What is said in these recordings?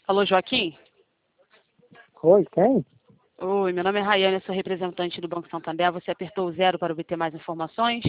Alô, Joaquim? Oi, quem? Oi, meu nome é Rayane, eu sou representante do Banco Santander. Você apertou o 0 para obter mais informações?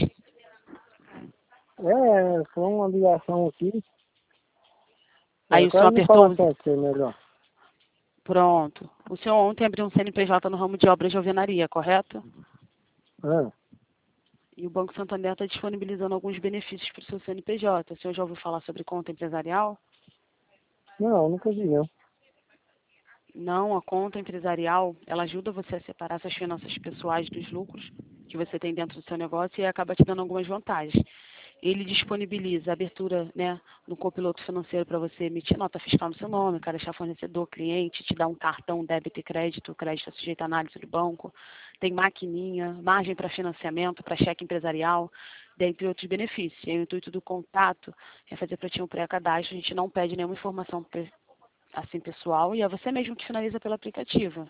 Foi uma ligação aqui. Aí o senhor Quase me apertou falar o... com você melhor. Pronto. O senhor ontem abriu um CNPJ no ramo de obras de alvenaria, correto? Ah, E o Banco Santander está disponibilizando alguns benefícios para o seu CNPJ. O senhor já ouviu falar sobre conta empresarial? não, nunca vi, não. Não, a conta empresarial, ela ajuda você a separar suas finanças pessoais dos lucros que você tem dentro do seu negócio e acaba te dando algumas vantagens. Ele disponibiliza a abertura, né, no copiloto financeiro para você emitir nota fiscal no seu nome, cadastrar fornecedor, cliente, te dar um cartão débito e crédito, o crédito é sujeito à análise do banco, tem maquininha, margem para financiamento, para cheque empresarial, dentre outros benefícios. E o intuito do contato é fazer para ti um pré-cadastro, a gente não pede nenhuma informação assim pessoal e é você mesmo que finaliza pelo aplicativo.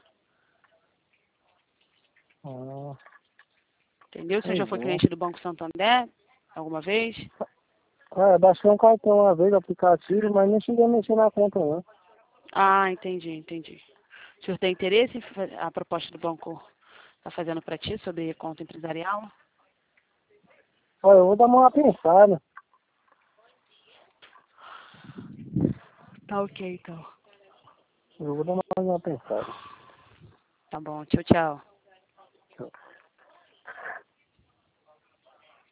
Ah, Entendeu? Você já pois foi é. cliente do Banco Santander alguma vez? Baixei um cartão uma vez, aplicativo, mas não cheguei a mexer na conta, não. Ah, entendi. O senhor tem interesse em a proposta do banco está fazendo para ti sobre conta empresarial? Olha, eu vou dar uma pensada. Tá ok, então. Eu vou dar mais uma pensada. Tá bom, tchau.